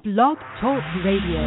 Blog Talk Radio.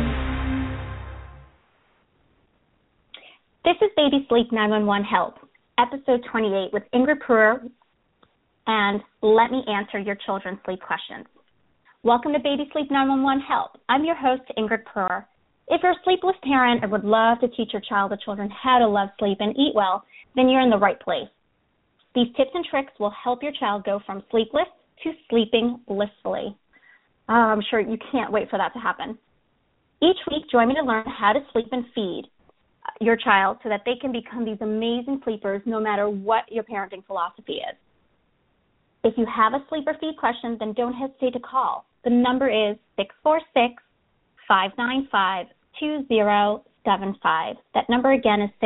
This is Baby Sleep 911 Help, episode 28 with Ingrid Brewer, and let me answer your children's sleep questions. Welcome to Baby Sleep 911 Help. I'm your host, Ingrid Brewer. If you're a sleepless parent and would love to teach your child or children how to love sleep and eat well, then you're in the right place. These tips and tricks will help your child go from sleepless to sleeping blissfully. I'm sure you can't wait for that to happen. Each week, join me to learn how to sleep and feed your child so that they can become these amazing sleepers no matter what your parenting philosophy is. If you have a sleep or feed question, then don't hesitate to call. The number is 646-595-2075. That number again is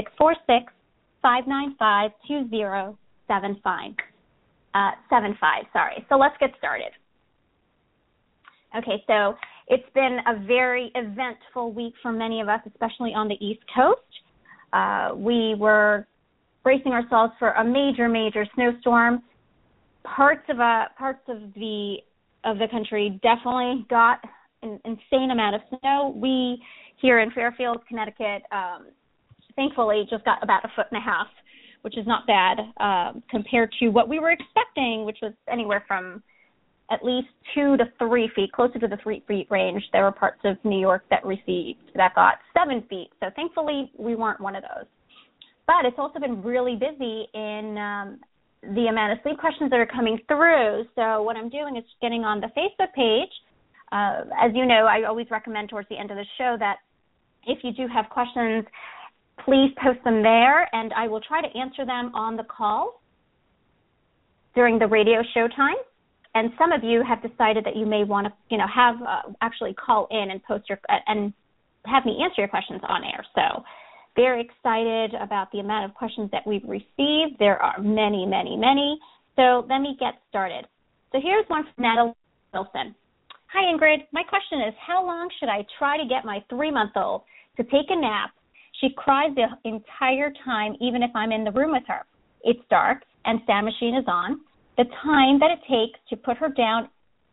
646-595-2075. So let's get started. Okay, so it's been a very eventful week for many of us, especially on the East Coast. We were bracing ourselves for a major snowstorm. Parts of the country definitely got an insane amount of snow. We here in Fairfield, Connecticut, thankfully just got about 1.5 feet, which is not bad compared to what we were expecting, which was anywhere from at least 2 to 3 feet, closer to the 3 feet range. There were parts of New York that got 7 feet. So thankfully, we weren't one of those. But it's also been really busy in the amount of sleep questions that are coming through. So what I'm doing is getting on the Facebook page. As you know, I always recommend towards the end of the show that if you do have questions, please post them there, and I will try to answer them on the call during the radio show time. And some of you have decided that you may want to, have actually call in and post and have me answer your questions on air. So very excited about the amount of questions that we've received. There are many. So let me get started. So here's one from Natalie Wilson. Hi, Ingrid. My question is, how long should I try to get my 3-month-old to take a nap? She cries the entire time, even if I'm in the room with her. It's dark and sound machine is on. The time that it takes to put her down,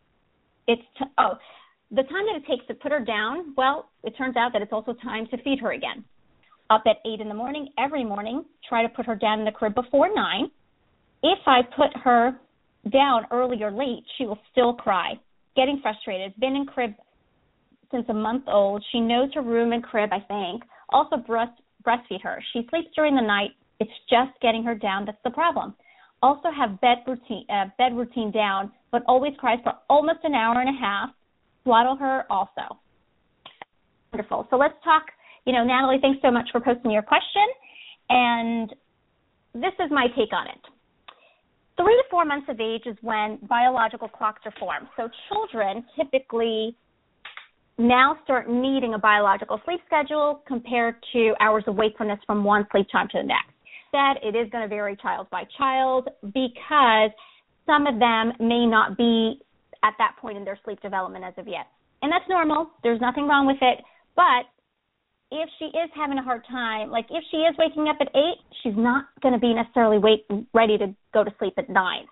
well, it turns out that it's also time to feed her again. Up at 8 in the morning, every morning, try to put her down in the crib before 9. If I put her down early or late, she will still cry. Getting frustrated. Been in crib since a month old. She knows her room and crib, I think. Also breastfeed her. She sleeps during the night. It's just getting her down that's the problem. Also have bed routine down, but always cries for almost an hour and a half. Swaddle her also. Wonderful. So let's talk. Natalie, thanks so much for posting your question. And this is my take on it. 3 to 4 months of age is when biological clocks are formed. So children typically now start needing a biological sleep schedule compared to hours of wakefulness from one sleep time to the next. That it is going to vary child by child because some of them may not be at that point in their sleep development as of yet. And that's normal. There's nothing wrong with it. But if she is having a hard time, like if she is waking up at 8, she's not going to be necessarily ready to go to sleep at 9.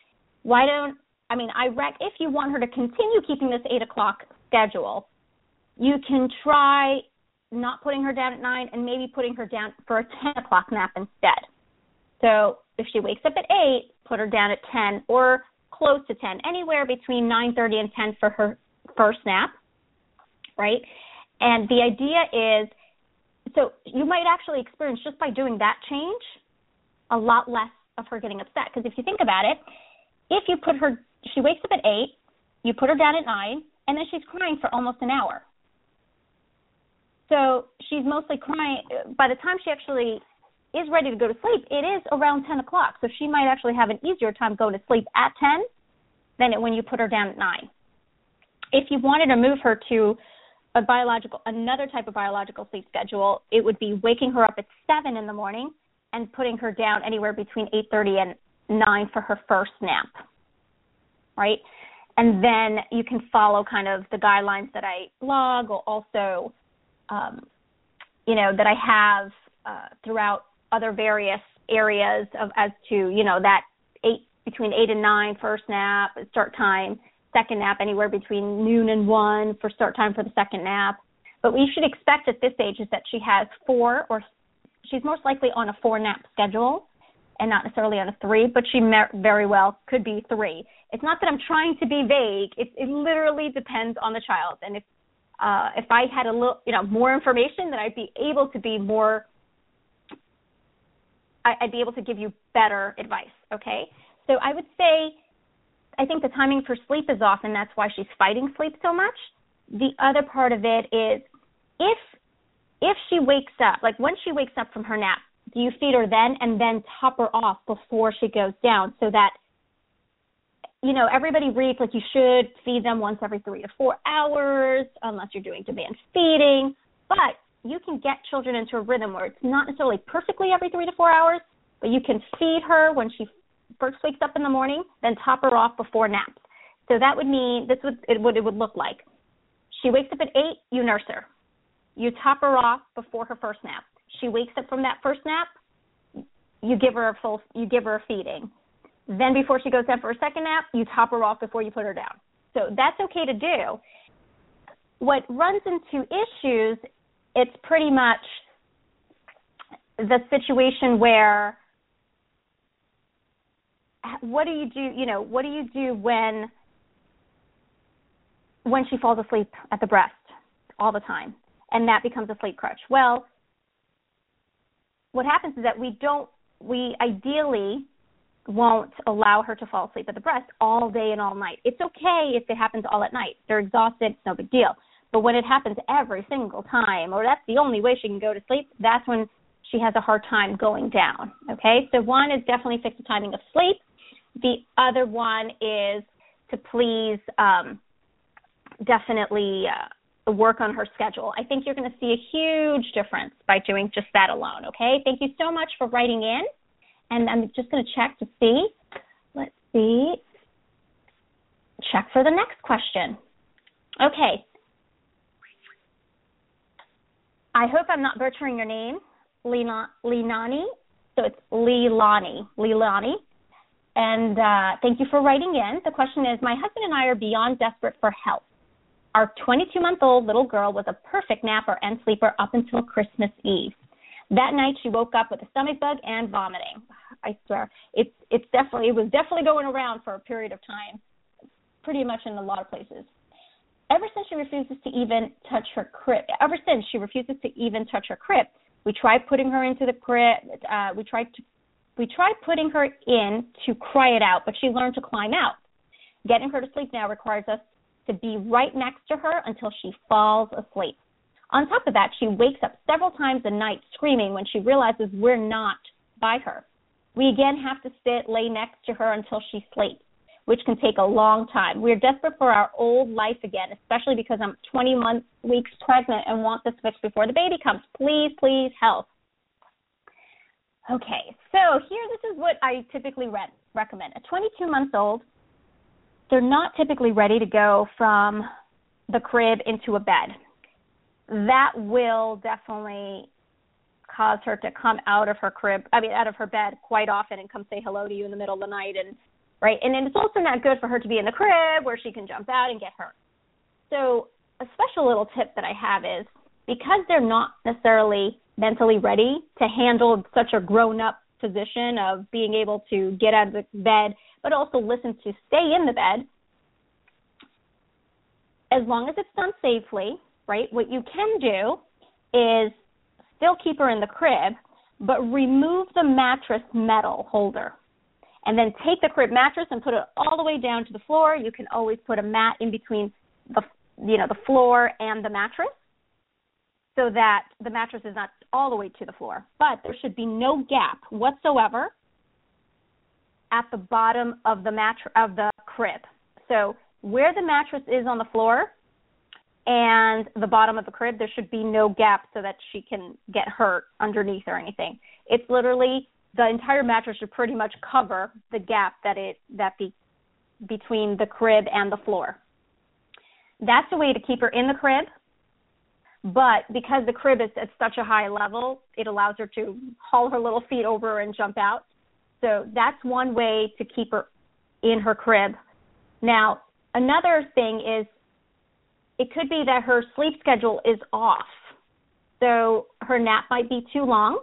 If you want her to continue keeping this 8 o'clock schedule, you can try not putting her down at 9 and maybe putting her down for a 10 o'clock nap instead. So if she wakes up at 8, put her down at 10 or close to 10, anywhere between 9:30 and 10 for her first nap, right? And the idea is, so you might actually experience just by doing that change a lot less of her getting upset. Because if you think about it, if you she wakes up at 8, you put her down at 9, and then she's crying for almost an hour. So she's mostly crying. By the time she actually is ready to go to sleep, it is around 10 o'clock. So she might actually have an easier time going to sleep at 10 than when you put her down at 9. If you wanted to move her to another type of biological sleep schedule, it would be waking her up at 7 in the morning and putting her down anywhere between 8:30 and 9 for her first nap, right? And then you can follow kind of the guidelines that I blog or also that I have throughout other various areas as to, that between 8 and 9 first nap, start time, second nap anywhere between noon and 1 for start time for the second nap. But what you should expect at this age is that she has 4, or she's most likely on a 4-nap schedule and not necessarily on a 3, but she very well could be 3. It's not that I'm trying to be vague. It literally depends on the child. And if I had a little, more information, then I'd be able to be more, I'd be able to give you better advice, okay? So I would say, I think the timing for sleep is off, and that's why she's fighting sleep so much. The other part of it is if she wakes up, like when she wakes up from her nap, do you feed her then and then top her off before she goes down so that, everybody reads like you should feed them once every 3 to 4 hours unless you're doing demand feeding. But you can get children into a rhythm where it's not necessarily perfectly every 3 to 4 hours, but you can feed her when she first wakes up in the morning, then top her off before naps. So that would mean what it would look like. She wakes up at 8, you nurse her. You top her off before her first nap. She wakes up from that first nap, you give her a feeding. Then before she goes down for a second nap, you top her off before you put her down. So that's okay to do. What runs into issues, it's pretty much the situation where what do you do when she falls asleep at the breast all the time and that becomes a sleep crutch? Well, what happens is that we ideally won't allow her to fall asleep at the breast all day and all night. It's okay if it happens all at night. They're exhausted, it's no big deal. But when it happens every single time, or that's the only way she can go to sleep, that's when she has a hard time going down, okay? So one is definitely fix the timing of sleep. The other one is to please definitely work on her schedule. I think you're going to see a huge difference by doing just that alone, okay? Thank you so much for writing in. And I'm just going to check to see. Let's see. Check for the next question. Okay. I hope I'm not butchering your name, Leilani. So it's Leilani. And thank you for writing in. The question is, my husband and I are beyond desperate for help. Our 22-month-old little girl was a perfect napper and sleeper up until Christmas Eve. That night, she woke up with a stomach bug and vomiting. I swear, it was definitely going around for a period of time, pretty much in a lot of places. Ever since she refuses to even touch her crib, we tried putting her into the crib. We tried putting her in to cry it out, but she learned to climb out. Getting her to sleep now requires us to be right next to her until she falls asleep. On top of that, she wakes up several times a night screaming when she realizes we're not by her. We again have to lay next to her until she sleeps, which can take a long time. We're desperate for our old life again, especially because I'm 20 weeks pregnant and want the switch before the baby comes. Please, please help. Okay, so this is what I typically recommend. A 22-month-old, they're not typically ready to go from the crib into a bed. That will definitely cause her to come out of her bed quite often and come say hello to you in the middle of the night. And then it's also not good for her to be in the crib where she can jump out and get hurt. So a special little tip that I have is, because they're not necessarily mentally ready to handle such a grown-up position of being able to get out of the bed, but also listen to stay in the bed, as long as it's done safely, right, what you can do is still keep her in the crib, but remove the mattress metal holder. And then take the crib mattress and put it all the way down to the floor. You can always put a mat in between the floor and the mattress so that the mattress is not all the way to the floor. But there should be no gap whatsoever at the bottom of the crib. So where the mattress is on the floor and the bottom of the crib, there should be no gap so that she can get hurt underneath or anything. It's literally the entire mattress should pretty much cover the gap between the crib and the floor. That's a way to keep her in the crib, but because the crib is at such a high level, it allows her to haul her little feet over and jump out. So that's one way to keep her in her crib. Now, Another thing is it could be that her sleep schedule is off. So her nap might be too long,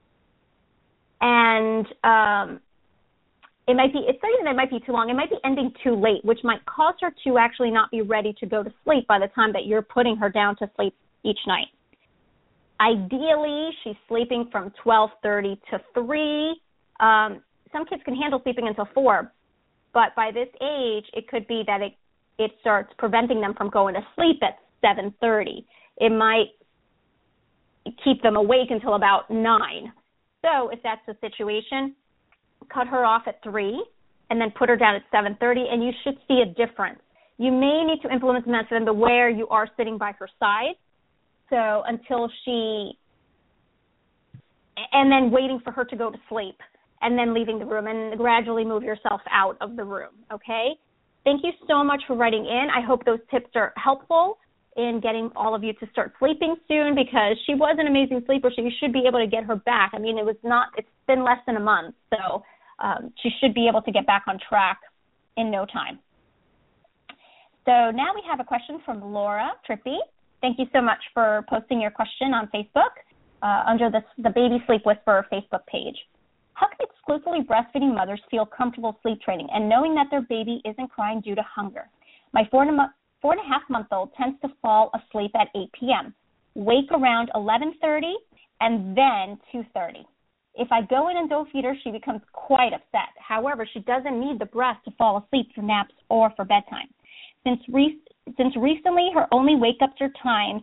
and it's not even that it might be too long. It might be ending too late, which might cause her to actually not be ready to go to sleep by the time that you're putting her down to sleep each night. Ideally, she's sleeping from 12:30 to 3. Some kids can handle sleeping until 4, but by this age, it could be that it starts preventing them from going to sleep at 7:30. It might keep them awake until about 9. So if that's the situation, cut her off at 3 and then put her down at 7:30, and you should see a difference. You may need to implement the method where you are sitting by her side, so until and then waiting for her to go to sleep, and then leaving the room, and gradually move yourself out of the room, okay? Thank you so much for writing in. I hope those tips are helpful in getting all of you to start sleeping soon, because she was an amazing sleeper, so you should be able to get her back. I mean, it's been less than a month, so she should be able to get back on track in no time. So now we have a question from Laura Trippy. Thank you so much for posting your question on Facebook under the Baby Sleep Whisperer Facebook page. How can exclusively breastfeeding mothers feel comfortable sleep training and knowing that their baby isn't crying due to hunger? My 4.5-month-old tends to fall asleep at 8 p.m., wake around 11:30, and then 2:30. If I go in and don't feed her, she becomes quite upset. However, she doesn't need the breast to fall asleep for naps or for bedtime. Since recently, her only wake-ups are times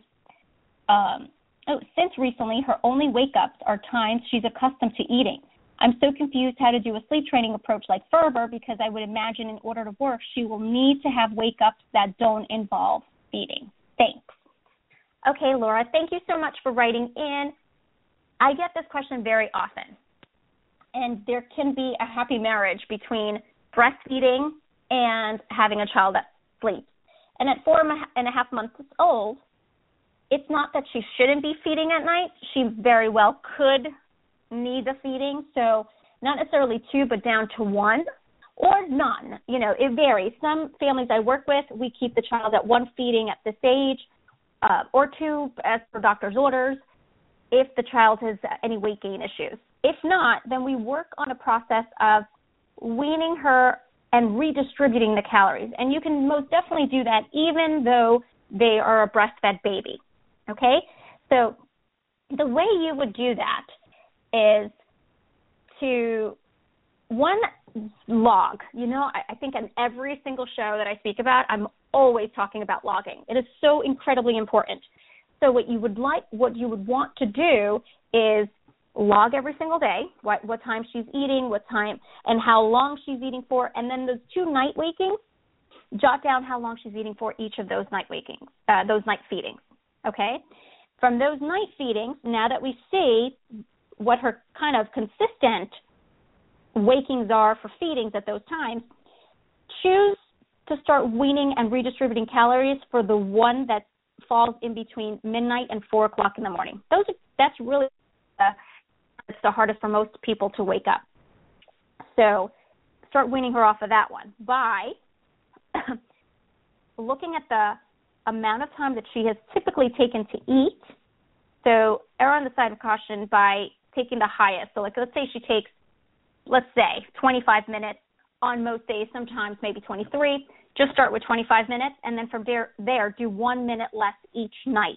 she's accustomed to eating. I'm so confused how to do a sleep training approach like Ferber, because I would imagine in order to work, she will need to have wake-ups that don't involve feeding. Thanks. Okay, Laura, thank you so much for writing in. I get this question very often, and there can be a happy marriage between breastfeeding and having a child that sleeps. And at 4.5 months old, it's not that she shouldn't be feeding at night. She very well could need the feeding, so not necessarily 2, but down to 1 or none. You know, it varies. Some families I work with, we keep the child at 1 feeding at this age, or 2 as per doctor's orders, if the child has any weight gain issues. If not, then we work on a process of weaning her and redistributing the calories. And you can most definitely do that even though they are a breastfed baby, okay? So the way you would do that is to, one, log. You know, I think on every single show that I speak about, I'm always talking about logging. It is so incredibly important. So what you would want to do is log every single day, what time she's eating, what time, and how long she's eating for, and then those 2 night wakings, jot down how long she's eating for each of those night wakings, those night feedings, okay? From those night feedings, now that we see what her kind of consistent wakings are for feedings at those times, choose to start weaning and redistributing calories for the one that falls in between midnight and 4 o'clock in the morning. That's really it's the hardest for most people to wake up. So start weaning her off of that one by looking at the amount of time that she has typically taken to eat. So err on the side of caution by taking the highest. So like let's say she takes, 25 minutes on most days, sometimes maybe 23. Just start with 25 minutes, and then from there do 1 minute less each night.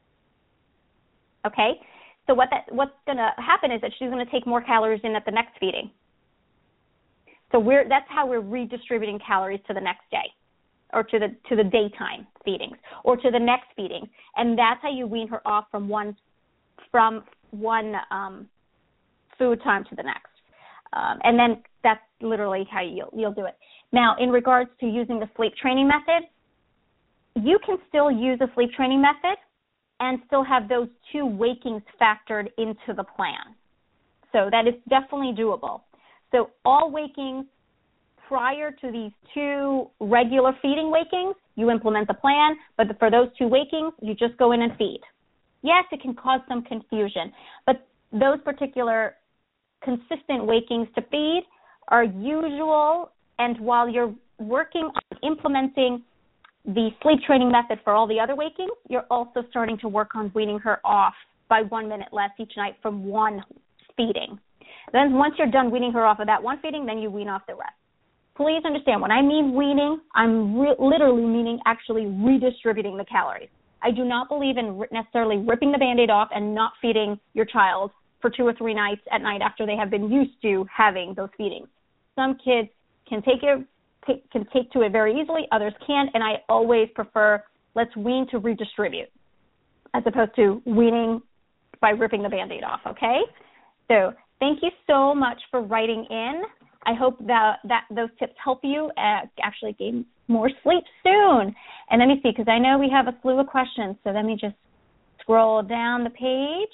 Okay? So what's going to happen is that she's going to take more calories in at the next feeding. So that's how we're redistributing calories to the next day, or to the daytime feedings, or to the next feeding, and that's how you wean her off from one food time to the next, and then that's literally how you'll do it. Now, in regards to using the sleep training method, you can still use a sleep training method and still have those 2 wakings factored into the plan. So that is definitely doable. So all wakings prior to these 2 regular feeding wakings, you implement the plan, but for those 2 wakings, you just go in and feed. Yes, it can cause some confusion, but those particular consistent wakings to feed are usual, and while you're working on implementing the sleep training method for all the other wakings, you're also starting to work on weaning her off by 1 minute less each night from one feeding. Then once you're done weaning her off of that one feeding, then you wean off the rest. Please understand, when I mean weaning, I'm literally meaning actually redistributing the calories. I do not believe in necessarily ripping the Band-Aid off and not feeding your child for 2 or 3 nights at night after they have been used to having those feedings. Some kids can take to it very easily, others can't, and I always prefer let's wean to redistribute as opposed to weaning by ripping the Band-Aid off, okay? So thank you so much for writing in. I hope that those tips help you actually gain more sleep soon. And let me see, because I know we have a slew of questions, so let me just scroll down the page.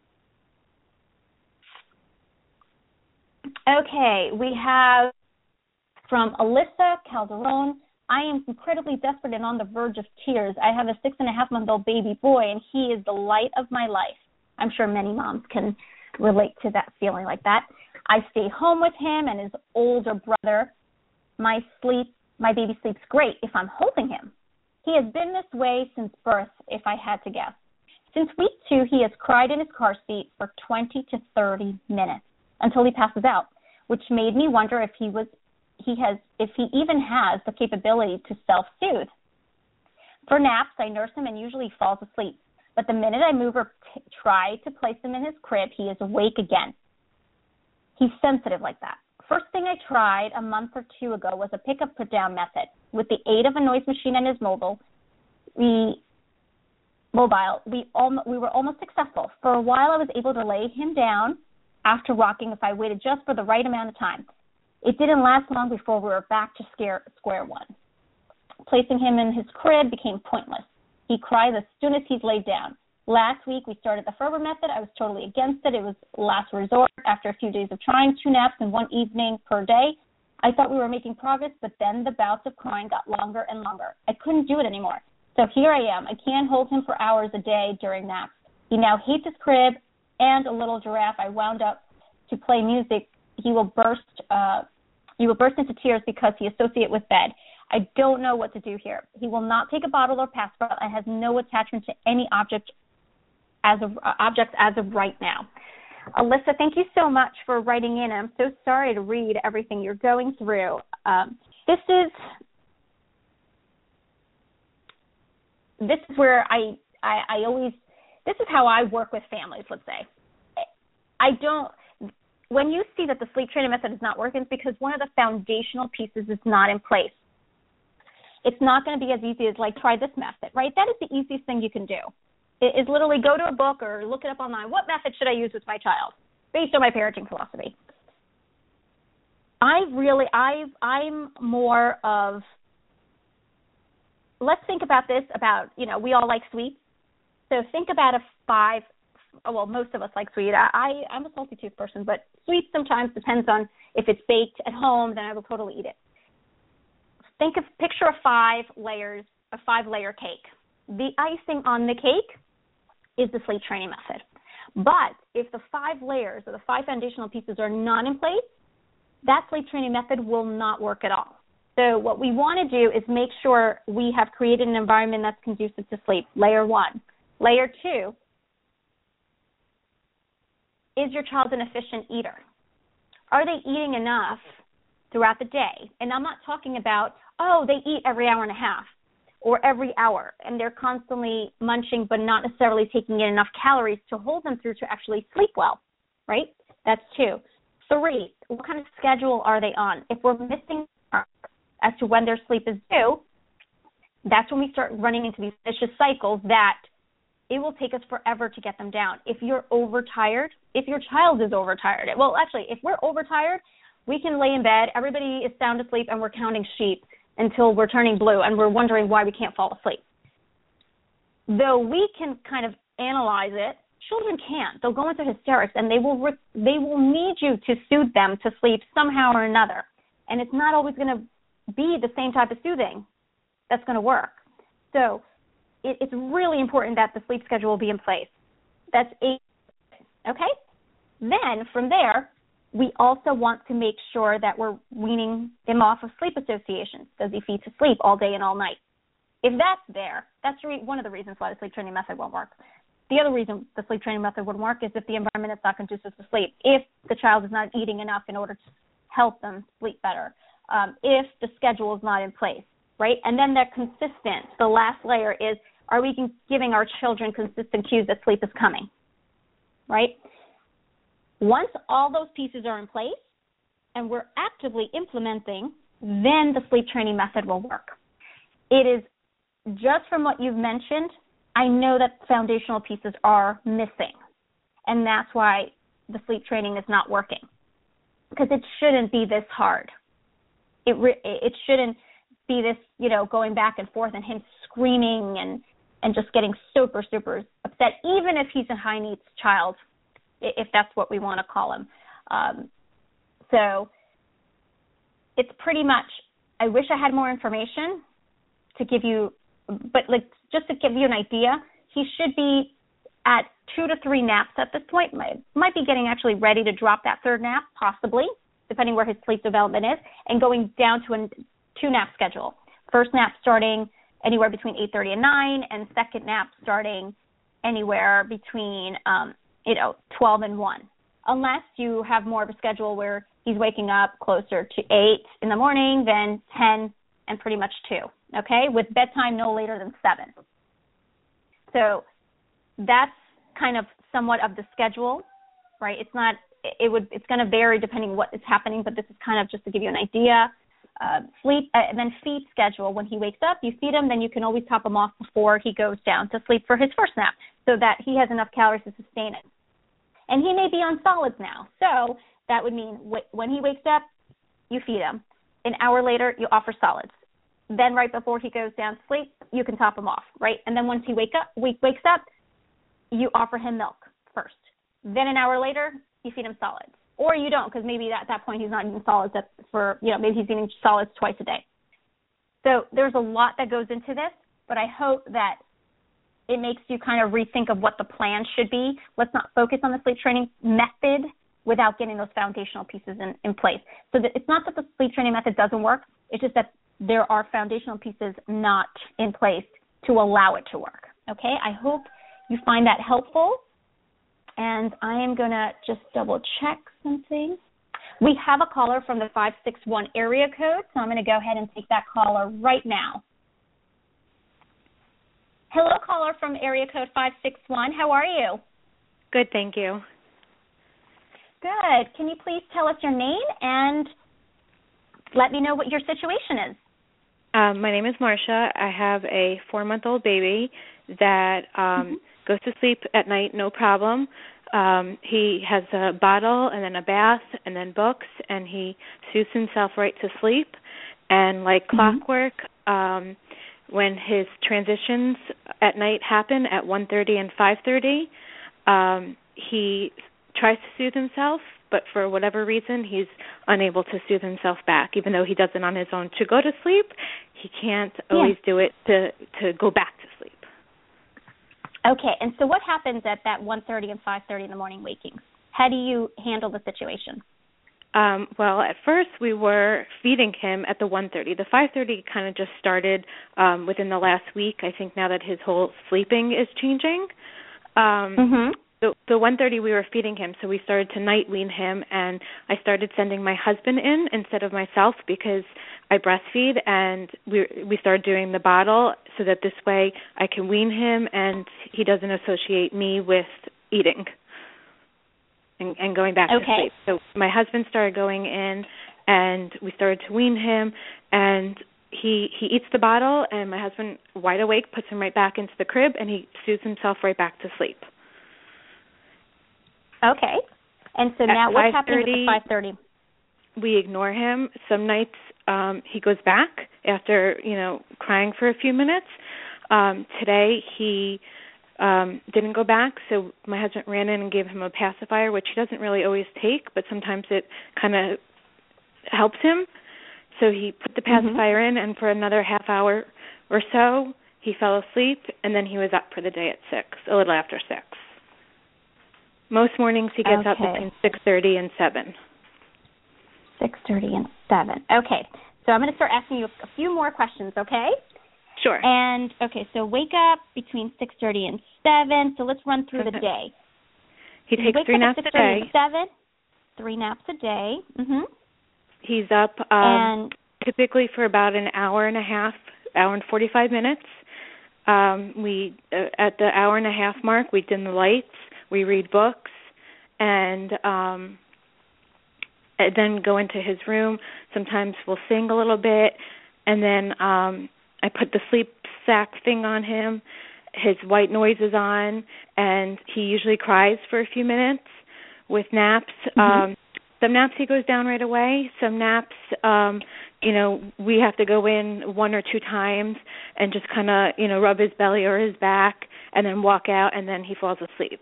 Okay, we have from Alyssa Calderon, I am incredibly desperate and on the verge of tears. I have a 6.5-month-old baby boy, and he is the light of my life. I'm sure many moms can relate to that feeling like that. I stay home with him and his older brother. My baby sleeps great if I'm holding him. He has been this way since birth, if I had to guess. Since week 2, he has cried in his car seat for 20 to 30 minutes until he passes out, which made me wonder if he even has the capability to self-soothe. For naps, I nurse him and usually falls asleep. But the minute I move or try to place him in his crib, he is awake again. He's sensitive like that. First thing I tried a month or 2 ago was a pick-up, put-down method. With the aid of a noise machine and his mobile, we were almost successful. For a while, I was able to lay him down after rocking if I waited just for the right amount of time. It didn't last long before we were back to square one. Placing him in his crib became pointless. He cries as soon as he's laid down. Last week, we started the Ferber method. I was totally against it. It was last resort. After a few days of trying 2 naps and 1 evening per day, I thought we were making progress, but then the bouts of crying got longer and longer. I couldn't do it anymore. So here I am. I can't hold him for hours a day during naps. He now hates his crib and a little giraffe. I wound up to play music. He will burst into tears because he associates it with bed. I don't know what to do here. He will not take a bottle or pacifier and has no attachment to any object as of right now. Alyssa, thank you so much for writing in. I'm so sorry to read everything you're going through. This is where this is how I work with families, let's say. When you see that the sleep training method is not working, it's because one of the foundational pieces is not in place. It's not going to be as easy as, like, try this method, right? That is the easiest thing you can do. It is literally go to a book or look it up online. What method should I use with my child based on my parenting philosophy? I'm more of, let's think about this we all like sweets. So think about most of us like sweet. I'm a salty tooth person, but sweet sometimes depends on if it's baked at home, then I will totally eat it. Picture a 5-layer cake. The icing on the cake is the sleep training method. But if the 5 layers or the 5 foundational pieces are not in place, that sleep training method will not work at all. So what we want to do is make sure we have created an environment that's conducive to sleep. Layer 1. Layer 2, is your child an efficient eater? Are they eating enough throughout the day? And I'm not talking about, they eat every hour and a half or every hour, and they're constantly munching but not necessarily taking in enough calories to hold them through to actually sleep well, right? That's 2. 3, what kind of schedule are they on? If we're missing as to when their sleep is due, that's when we start running into these vicious cycles that it will take us forever to get them down. If you're overtired, if your child is overtired, if we're overtired, we can lay in bed, everybody is sound asleep, and we're counting sheep until we're turning blue, and we're wondering why we can't fall asleep. Though we can kind of analyze it, children can't. They'll go into hysterics, and they will need you to soothe them to sleep somehow or another. And it's not always going to be the same type of soothing that's going to work. So it's really important that the sleep schedule will be in place. That's 8. Okay? Then, from there, we also want to make sure that we're weaning him off of sleep associations. Does he feed to sleep all day and all night? If that's there, that's one of the reasons why the sleep training method won't work. The other reason the sleep training method wouldn't work is if the environment is not conducive to sleep, if the child is not eating enough in order to help them sleep better, if the schedule is not in place, right? And then they're consistent. The last layer is, are we giving our children consistent cues that sleep is coming, right? Once all those pieces are in place and we're actively implementing, then the sleep training method will work. It is just from what you've mentioned, I know that foundational pieces are missing, and that's why the sleep training is not working, because it shouldn't be this hard. It shouldn't be this, going back and forth and him screaming and just getting super, super upset, even if he's a high needs child, if that's what we want to call him. So it's pretty much, I wish I had more information to give you, but just to give you an idea, he should be at 2 to 3 naps at this point. Might be getting actually ready to drop that third nap, possibly, depending where his sleep development is, and going down to a 2-nap schedule. First nap starting anywhere between 8:30 and 9, and second nap starting anywhere between 12 and 1, unless you have more of a schedule where he's waking up closer to 8 in the morning, then 10, and pretty much 2, okay, with bedtime no later than 7. So that's kind of somewhat of the schedule, right? It's going to vary depending what is happening, but this is kind of just to give you an idea. Sleep, and then feed schedule. When he wakes up, you feed him, then you can always top him off before he goes down to sleep for his first nap so that he has enough calories to sustain it. And he may be on solids now, so that would mean when he wakes up, you feed him. An hour later, you offer solids. Then right before he goes down to sleep, you can top him off, right? And then once he wakes up, you offer him milk first. Then an hour later, you feed him solids. Or you don't, because maybe at that point he's not eating solids maybe he's eating solids twice a day. So there's a lot that goes into this, but I hope that it makes you kind of rethink of what the plan should be. Let's not focus on the sleep training method without getting those foundational pieces in place. So that it's not that the sleep training method doesn't work, it's just that there are foundational pieces not in place to allow it to work. Okay, I hope you find that helpful. And I am going to just double check something. We have a caller from the 561 area code, so I'm going to go ahead and take that caller right now. Hello, caller from area code 561. How are you? Good, thank you. Good. Can you please tell us your name and let me know what your situation is? My name is Marcia. I have a 4-month-old baby that goes to sleep at night, no problem. He has a bottle and then a bath and then books, and he soothes himself right to sleep. And like clockwork, when his transitions at night happen at 1:30 and 5:30, he tries to soothe himself, but for whatever reason, he's unable to soothe himself back. Even though he does it on his own to go to sleep, he can't always do it to go back to sleep. Okay, and so what happens at that 1:30 and 5:30 in the morning wakings? How do you handle the situation? Well, at first we were feeding him at the 1:30. The 5:30 kind of just started within the last week. I think now that his whole sleeping is changing. The 1:30 we were feeding him, so we started to night wean him, and I started sending my husband in instead of myself because I breastfeed, and we started doing the bottle so that this way I can wean him and he doesn't associate me with eating and going back to sleep. So my husband started going in, and we started to wean him, and he eats the bottle, and my husband, wide awake, puts him right back into the crib, and he soothes himself right back to sleep. Okay. And so now what's happening at 5:30? We ignore him. Some nights he goes back after, crying for a few minutes. Today he didn't go back, so my husband ran in and gave him a pacifier, which he doesn't really always take, but sometimes it kind of helps him. So he put the pacifier in, and for another half hour or so, he fell asleep, and then he was up for the day at 6, a little after 6. Most mornings he gets up between 6:30 and 7. 6:30 and 7. Okay. So I'm going to start asking you a few more questions, okay? Sure. And, okay, so wake up between 6:30 and 7. So let's run through the day. He takes 3 naps a day. 7, 3 naps a day. Mm-hmm. He's up typically for about an hour and a half, hour and 45 minutes. We at the hour and a half mark, we dim the lights, we read books, and then go into his room. Sometimes we'll sing a little bit, and then I put the sleep sack thing on him. His white noise is on, and he usually cries for a few minutes with naps. Mm-hmm. Some naps he goes down right away. Some naps, we have to go in 1 or 2 times and just kind of, rub his belly or his back and then walk out, and then he falls asleep.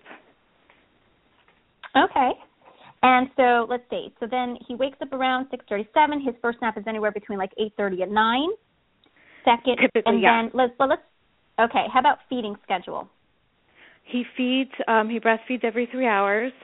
Okay. And so let's see. So then he wakes up around 6:37. His first nap is anywhere between like 8:30 and 9. Second, typically, and yeah. then let's. Okay. How about feeding schedule? He feeds. He breastfeeds every 3 hours.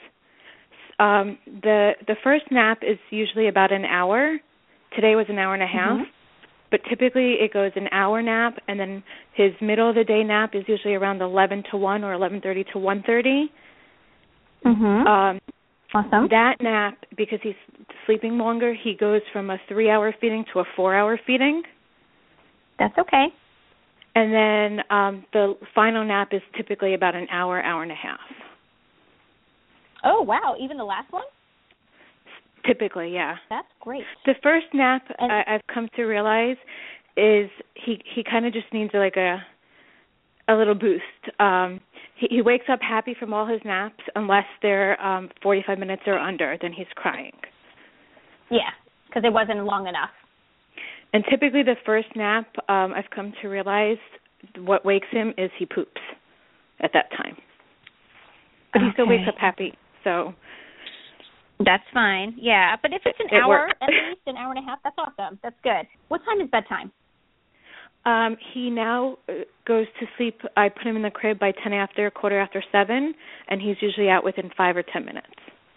The first nap is usually about an hour. Today was an hour and a half. Mm-hmm. But typically it goes an hour nap, and then his middle of the day nap is usually around 11 to 1 or 11:30 to 1:30. Mm-hmm. Awesome. That nap, because he's sleeping longer, he goes from a 3-hour feeding to a 4-hour feeding. That's okay. And then the final nap is typically about an hour, hour and a half. Oh, wow. Even the last one? Typically, yeah. That's great. The first nap, I've come to realize, is he kind of just needs like a little boost. He wakes up happy from all his naps, unless they're 45 minutes or under, then he's crying. Yeah, because it wasn't long enough. And typically the first nap, I've come to realize what wakes him is he poops at that time. But he still wakes up happy, so... That's fine, yeah. But if it's an hour, at least an hour and a half, that's awesome. That's good. What time is bedtime? He now goes to sleep. I put him in the crib by 10 after, quarter after 7, and he's usually out within 5 or 10 minutes.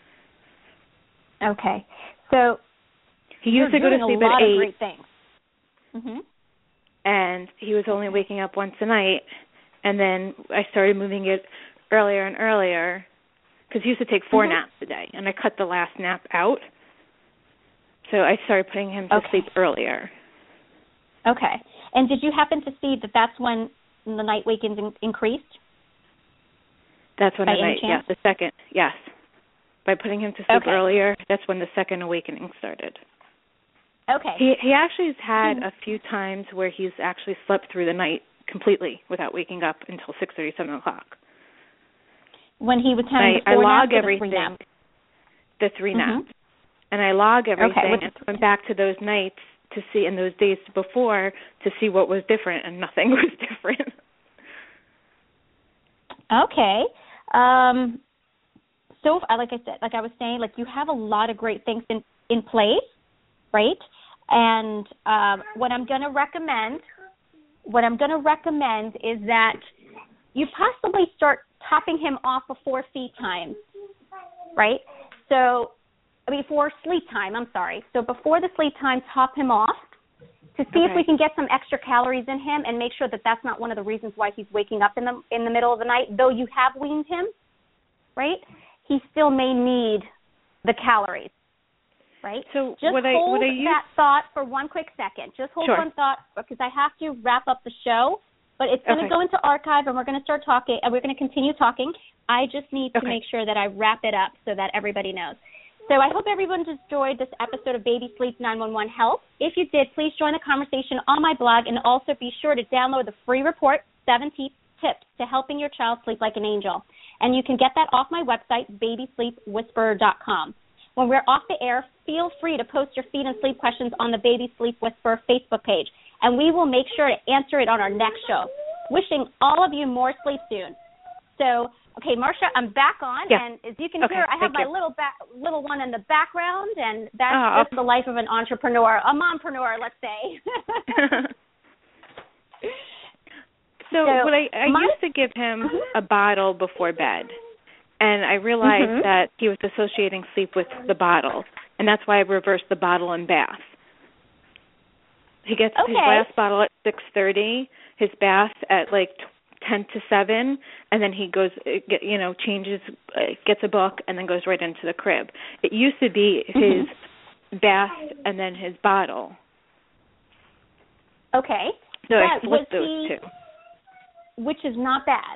Okay. So he used to go to sleep at 8. Of great things. Mm-hmm. And he was only waking up once a night, and then I started moving it earlier and earlier, because he used to take 4 naps a day, and I cut the last nap out. So I started putting him to sleep earlier. Okay. And did you happen to see that that's when the night wakings increased? That's when the second, yes. By putting him to sleep earlier, that's when the second awakening started. Okay. He actually has had a few times where he's actually slept through the night completely without waking up until 6:30, 7 o'clock. When he was having the 4 naps or the 3 naps? The 3 naps. And I log everything and went back to those nights to see, in those days before, to see what was different, and nothing was different. Okay. So, like I said, like I was saying, like you have a lot of great things in place, right? And what I'm going to recommend is that you possibly start topping him off before feed time, right? So, before sleep time, I'm sorry. So before the sleep time, top him off to see if we can get some extra calories in him, and make sure that that's not one of the reasons why he's waking up in the middle of the night. Though you have weaned him, right? He still may need the calories, right? So just hold that thought for one quick second. Just hold one thought, because I have to wrap up the show. But it's going to go into archive, and we're going to start talking, and we're going to continue talking. I just need to make sure that I wrap it up so that everybody knows. So I hope everyone enjoyed this episode of Baby Sleep 911 Health. If you did, please join the conversation on my blog, and also be sure to download the free report, 7 Tips to Helping Your Child Sleep Like an Angel. And you can get that off my website, babysleepwhisperer.com. When we're off the air, feel free to post your feed and sleep questions on the Baby Sleep Whisperer Facebook page, and we will make sure to answer it on our next show. Wishing all of you more sleep soon. So, okay, Marsha, I'm back on, and as you can hear, I have my little one in the background, and that's just the life of an entrepreneur, a mompreneur, let's say. So I used to give him a bottle before bed, and I realized that he was associating sleep with the bottle. and that's why I reversed the bottle and bath. He gets his Okay. last bottle at 6:30, his bath at like 10 to 7, and then he goes, changes, gets a book, and then goes right into the crib. It used to be his bath and then his bottle. Okay. So I flipped those two. Which is not bad.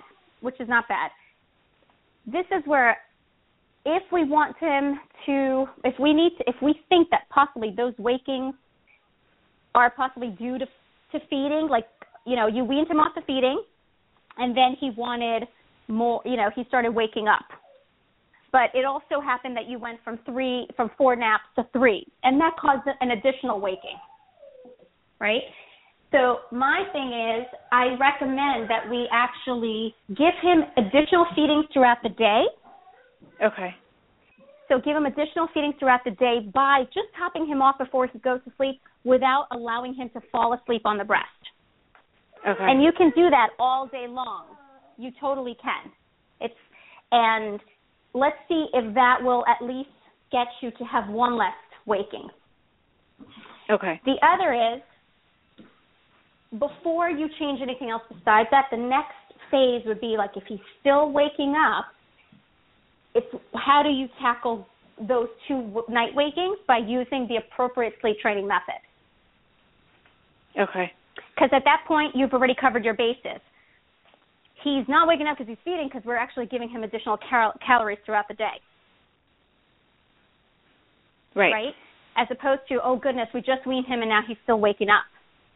This is where, if we want him to, if we think that possibly those wakings are possibly due to feeding, like, you weaned him off the feeding, and then he wanted more, he started waking up. But it also happened that you went from 4 naps to 3, and that caused an additional waking, right? So my thing is, I recommend that we actually give him additional feedings throughout the day. Okay. So give him additional feedings throughout the day by just topping him off before he goes to sleep without allowing him to fall asleep on the breast. Okay. And you can do that all day long. You totally can. And let's see if that will at least get you to have one less waking. Okay. The other is, before you change anything else besides that, the next phase would be like, if he's still waking up, it's how do you tackle those 2 night wakings? By using the appropriate sleep training method. Okay. Because at that point, you've already covered your bases. He's not waking up because he's feeding, because we're actually giving him additional calories throughout the day. Right? As opposed to, oh, goodness, we just weaned him and now he's still waking up.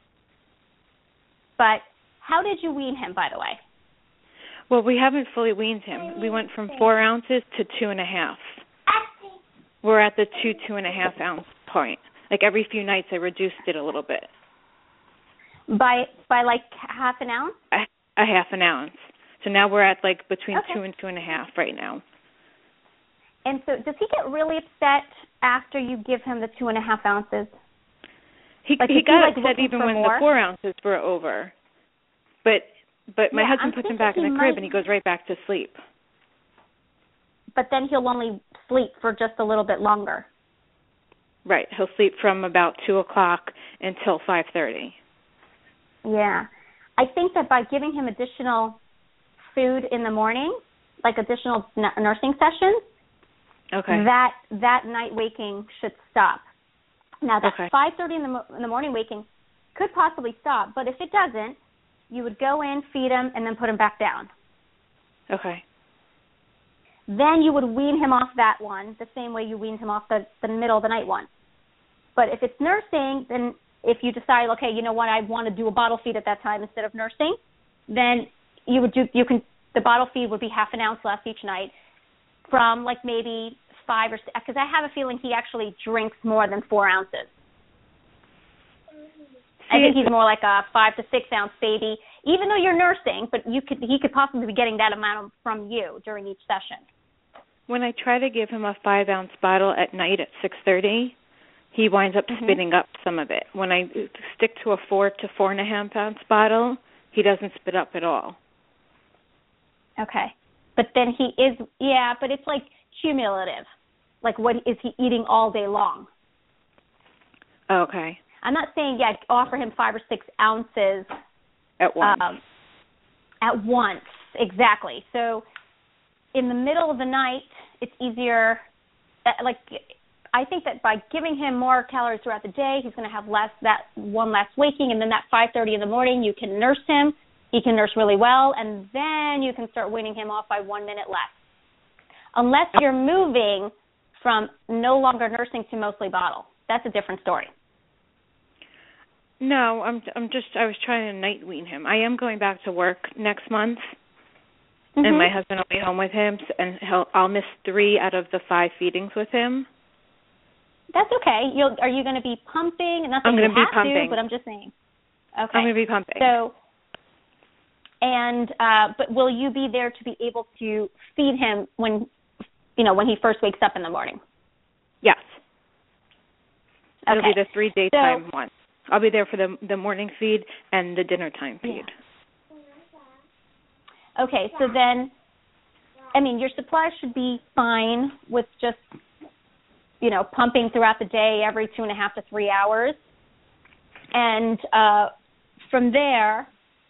But how did you wean him, by the way? Well, we haven't fully weaned him. We went from 4 ounces to 2.5. We're at the 2.5 ounce point. Like every few nights, I reduced it a little bit. By like half an ounce? A half an ounce. So now we're at like between 2 and 2.5 right now. And so does he get really upset after you give him the 2.5 ounces? He got upset even when the 4 ounces were over. But my husband puts him back in the crib and he goes right back to sleep. But then he'll only sleep for just a little bit longer. Right. He'll sleep from about 2 o'clock until 5:30. Yeah. I think that by giving him additional food in the morning, like additional nursing sessions, okay, that night waking should stop. Now, that 5:30 in the morning waking could possibly stop, but if it doesn't, you would go in, feed him, and then put him back down. Okay. Then you would wean him off that one the same way you weaned him off the middle of the night one. But if it's nursing, then if you decide, okay, you know what, I want to do a bottle feed at that time instead of nursing, then the bottle feed would be half an ounce less each night from like maybe 5 or 6, because I have a feeling he actually drinks more than 4 ounces. I think he's more like a 5 to 6 ounce baby, even though you're nursing, but he could possibly be getting that amount from you during each session. When I try to give him a 5 ounce bottle at night at 6:30, he winds up spitting up some of it. When I stick to a 4 to 4.5 ounce bottle, he doesn't spit up at all. Okay. But then but it's like cumulative. Like, what is he eating all day long? Okay. I'm not saying, offer him 5 or 6 ounces. At once. At once, exactly. So in the middle of the night, it's easier. I think that by giving him more calories throughout the day, he's going to have that one less waking, and then that 5:30 in the morning, you can nurse him. He can nurse really well, and then you can start weaning him off by 1 minute less. Unless you're moving from no longer nursing to mostly bottle. That's a different story. No, I was trying to night wean him. I am going back to work next month, and my husband will be home with him, and I'll miss 3 out of the 5 feedings with him. That's okay. Are you going to be pumping? I'm going to be pumping. But I'm just saying. Okay. I'm going to be pumping. So, but will you be there to be able to feed him when he first wakes up in the morning? Yes. Okay. It'll be the 3 daytime one. I'll be there for the morning feed and the dinner time feed. Yeah. Okay, so then, your supplies should be fine with just pumping throughout the day every 2.5 to 3 hours. And from there,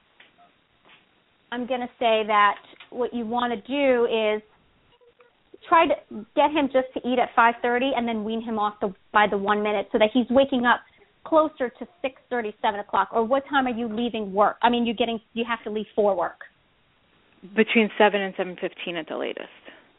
I'm going to say that what you want to do is try to get him just to eat at 5:30 and then wean him off by the 1 minute so that he's waking up closer to 6:30, 7 o'clock. Or what time are you leaving work? I mean, you have to leave for work. Between 7 and 7:15 at the latest.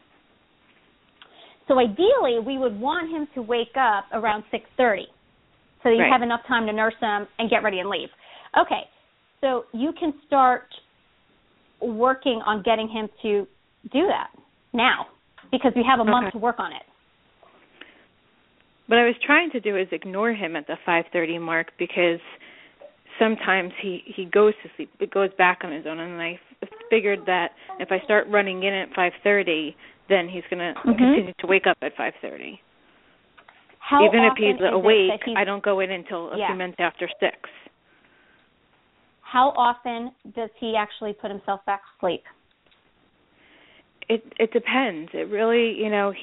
So ideally, we would want him to wake up around 6:30 so that you have enough time to nurse him and get ready and leave. Okay, so you can start working on getting him to do that now because you have a month to work on it. What I was trying to do is ignore him at the 5:30 mark because sometimes he goes to sleep. It goes back on his own, and I figured that if I start running in at 5:30, then he's going to continue to wake up at 5:30. Even if he's awake, I don't go in until a few minutes after 6. How often does he actually put himself back to sleep? It depends. It really,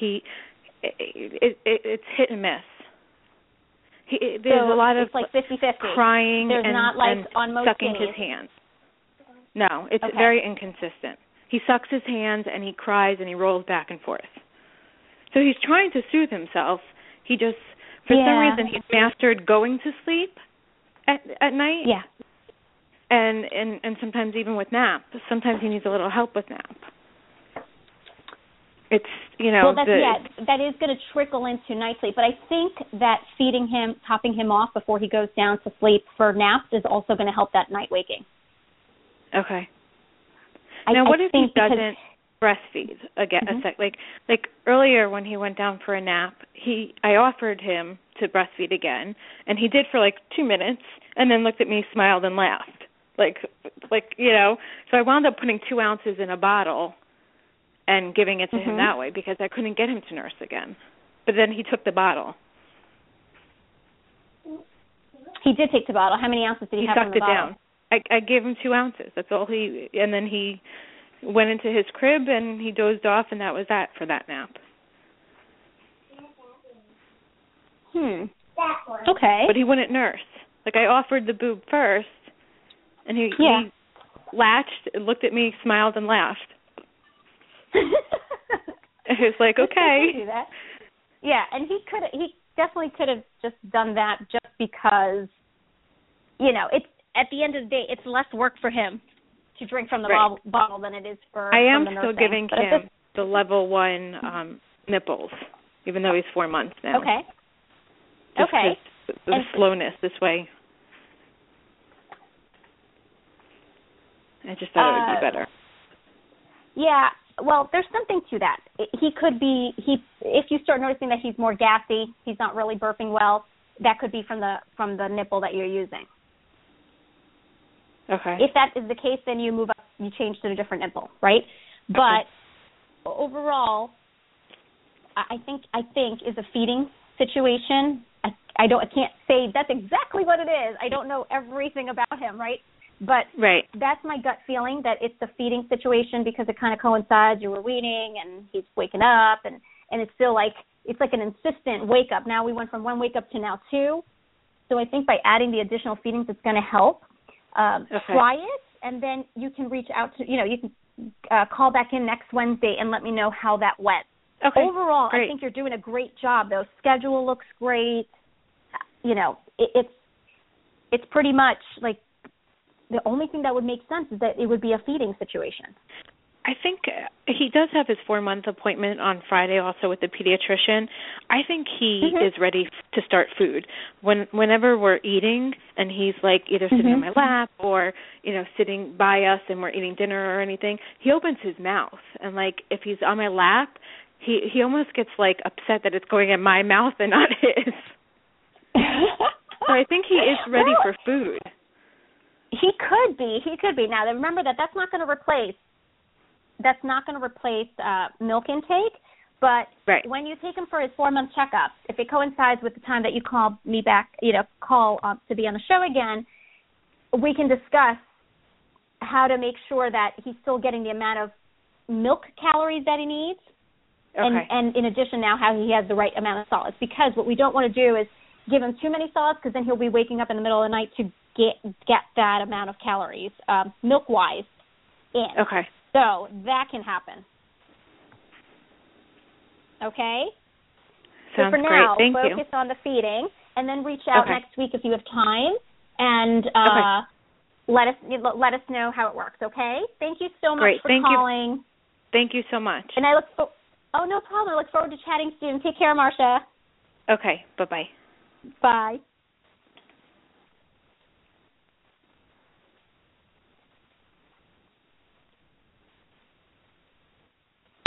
it's hit and miss. There's a lot of it's like 50-50. Crying There's and, not like and on most sucking guineas. his hands. No, it's very inconsistent. He sucks his hands and he cries and he rolls back and forth. So he's trying to soothe himself. He just, for some reason, he's mastered going to sleep at night. Yeah. And sometimes even with nap. Sometimes he needs a little help with nap. It's, Well, that is going to trickle into night sleep. But I think that feeding him, topping him off before he goes down to sleep for naps is also going to help that night waking. Okay. Now, what if he doesn't breastfeed again? Like earlier when he went down for a nap, I offered him to breastfeed again, and he did for like 2 minutes, and then looked at me, smiled, and laughed. So I wound up putting 2 ounces in a bottle and giving it to him that way because I couldn't get him to nurse again. But then he took the bottle. He did take the bottle. How many ounces did he have in the bottle? He sucked it down. I gave him 2 ounces. That's all and then he went into his crib and he dozed off, and that was that for that nap. Okay. But he wouldn't nurse. Like I offered the boob first, and he latched, looked at me, smiled, and laughed. It was like, okay. Do that. Yeah, and he definitely could have just done that just because, it's at the end of the day, it's less work for him to drink from the bottle than it is for I am from the still nursing. giving him the level 1 nipples, even though he's 4 months now. Okay. Just the slowness this way. I just thought it would be better. Yeah, well, there's something to that. He could be if you start noticing that he's more gassy, he's not really burping well, that could be from the nipple that you're using. Okay. If that is the case, then you move up, you change to a different nipple, right? But overall, I think is a feeding situation. I can't say that's exactly what it is. I don't know everything about him, right? But that's my gut feeling that it's a feeding situation because it kind of coincides. You were weaning and he's waking up, and it's still like it's like an insistent wake up. Now we went from 1 wake up to now 2. So I think by adding the additional feedings, it's going to help. Try it, and then you can reach out to you can call back in next Wednesday and let me know how that went. Okay. Overall, I think you're doing a great job. Though schedule looks great. It's pretty much like. The only thing that would make sense is that it would be a feeding situation. I think he does have his 4-month appointment on Friday also with the pediatrician. I think he is ready to start food. Whenever we're eating and he's like either sitting on my lap or, sitting by us and we're eating dinner or anything, he opens his mouth. And like if he's on my lap, he almost gets like upset that it's going in my mouth and not his. So I think he is ready for food. He could be. Now, remember that's not going to replace milk intake, but when you take him for his 4-month checkup, if it coincides with the time that you call me back, call to be on the show again, we can discuss how to make sure that he's still getting the amount of milk calories that he needs And in addition now how he has the right amount of solids, because what we don't want to do is give him too many solids because then he'll be waking up in the middle of the night to get that amount of calories, milk-wise, in. Okay. So that can happen. Okay? Sounds so for now, great. Thank focus you. on the feeding, and then reach out next week if you have time, and let us know how it works. Okay? Thank you so much for calling. Thank you so much. And no problem. I look forward to chatting soon. Take care, Marcia. Okay. Bye-bye. Bye.